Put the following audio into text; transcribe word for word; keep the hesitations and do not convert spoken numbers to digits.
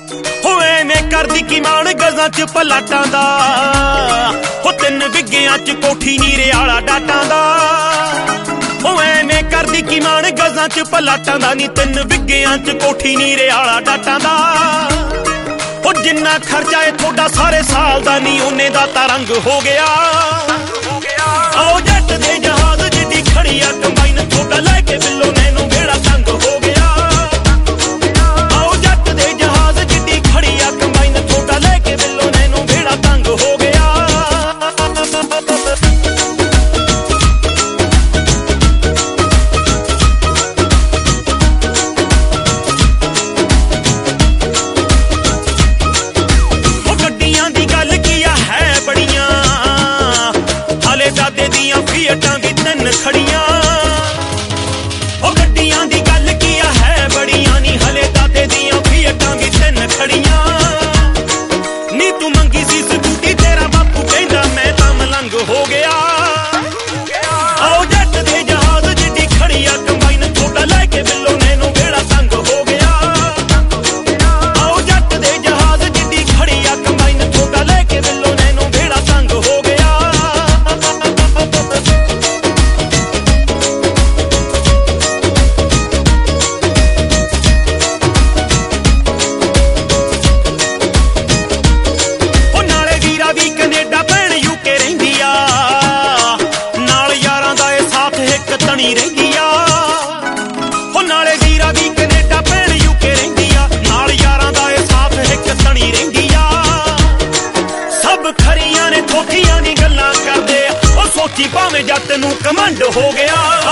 ਹੋ ਐਵੇਂ ਕਰਦੀ ਕੀ ਮਾਣ ਗਜ਼ਾਂ ਚ ਪਲਾਟਾਂ ਦਾ, ਹੋ ਤਿੰਨ ਵਿੱਗਿਆਂ ਚ ਕੋਠੀ ਨੀਰੇ ਵਾਲਾ ਡਾਟਾਂ ਦਾ। ਹੋ ਐਵੇਂ ਕਰਦੀ ਕੀ ਮਾਣ ਗਜ਼ਾਂ ਚ ਪਲਾਟਾਂ ਦਾ, ਨੀ ਤਿੰਨ ਵਿੱਗਿਆਂ ਚ ਕੋਠੀ ਨੀਰੇ ਵਾਲਾ ਡਾਟਾਂ ਦਾ। ਹੋ ਜਿੰਨਾ ਖਰਚਾ ਏ ਤੁਹਾਡਾ ਸਾਰੇ ਸਾਲ ਦਾ, ਨੀ ਉਹਨੇ ਦਾ ਤਾਂ ਰੰਗ ਹੋ ਗਿਆ। ਆਓ ਜੱਟ ਦੇ ਜਹਾਜ਼ ਜਿੱਡੀ ਖੜੀ ਆ ਕੰਬਾਈਨ, ਤੁਹਾਡਾ ਲੈ ਕੇ ਬਿੱਲੋ ਨੈਨੂੰ ਬੇੜਾ ਤੰਗ ਹੋ ਗਿਆ। ਆਓ ਜੱਟ ਦੇ ਜਹਾਜ਼ ਜਿੱਡੀ ਖੜੀ ਆ ਕੰਬਾਈਨ, ਤੁਹਾਡਾ ਲੈ ਕੇ ਬਿੱਲੋ ਨੈਨੂੰ ਬੇੜਾ ਤੰਗ ਹੋ ਗਿਆ। ਉਹ ਗੱਡੀਆਂ ਦੀ ਗੱਲ ਕੀ ਆ ਹੈ ਬੜੀਆਂ, ਹਾਲੇ ਦਾਦੇ ਦੀਆਂ ਫੀਅਟਾਂ ਵੀ ਤਿੰਨ ਖੜੀਆਂ। ਉਹ ਗੱਡੀਆਂ ਦੀ ਗੱਲ ਕੀ ਆ ਹੈ ਬੜੀਆਂ, ਨੀ ਹਲੇ ਦਾਦੇ ਦੀਆਂ ਫੀਅਟਾਂ ਵੀ ਤਿੰਨ ਖੜੀਆਂ। ਨੀ ਤੂੰ ਮੰਗੀ ਸੀ ਸਕੂਟੀ, ਤੇਰਾ ਬਾਪੂ ਕਹਿੰਦਾ ਮੈਂ ਤਾਂ ਮਲੰਗ ਹੋ ਗਿਆ। ਆਓ ਜੱਟ ਦੇ ਜਹਾਜ਼ ਜਿੱਡੀ ਖੜੀ ਆ ਕੰਬਾਈਨ, ਤੁਹਾਡਾ ਲੈ ਕੇ ਬਿੱਲੋ ਨੈਨੂੰ ਬੇੜਾ ਤੰਗ ਹੋ ਗਿਆ। ਆਓ ਜੱਟ ਦੇ ਜਹਾਜ਼ ਜਿੱਡੀ ਖੜੀ ਆ ਕੰਬਾਈਨ, ਤੁਹਾਡਾ ਲੈ ਕੇ ਬਿੱਲੋ ਨੈਨੂੰ ਬੇੜਾ ਤੰਗ ਹੋ ਗਿਆ। ਉਹ ਨਾਲੇ ਵੀਰਾ ਵੀ ਕੈਨੇਡਾ ਭੈਣ ਯੂਕੇ ਰਹਿੰਦੀ ਆ, ਨਾਲ ਯਾਰਾਂ ਦਾ ਇਹ ਸਾਥ ਇੱਕ ਤਣੀ ਰਹਿੰਦੀ ਆ। ਉਹ ਨਾਲੇ ਵੀਰਾ ਵੀ ਕੈਨੇਡਾ ਭੈਣ ਯੂਕੇ ਰਹਿੰਦੀ ਆ, ਨਾਲ ਯਾਰਾਂ ਦਾ ਇਹ ਸਾਥ ਇੱਕ ਤਣੀ ਰਹਿੰਦੀ ਆ। ਸਭ ਖਰੀਆਂ ਨੇ ਥੋਥੀਆਂ ਨੀ ਗੱਲਾਂ ਕਰਦੇ, ਉਹ ਸੋਚੀ ਭਾਵੇਂ ਜੱਟ ਨੂੰ ਕਮੰਡ ਹੋ ਗਿਆ।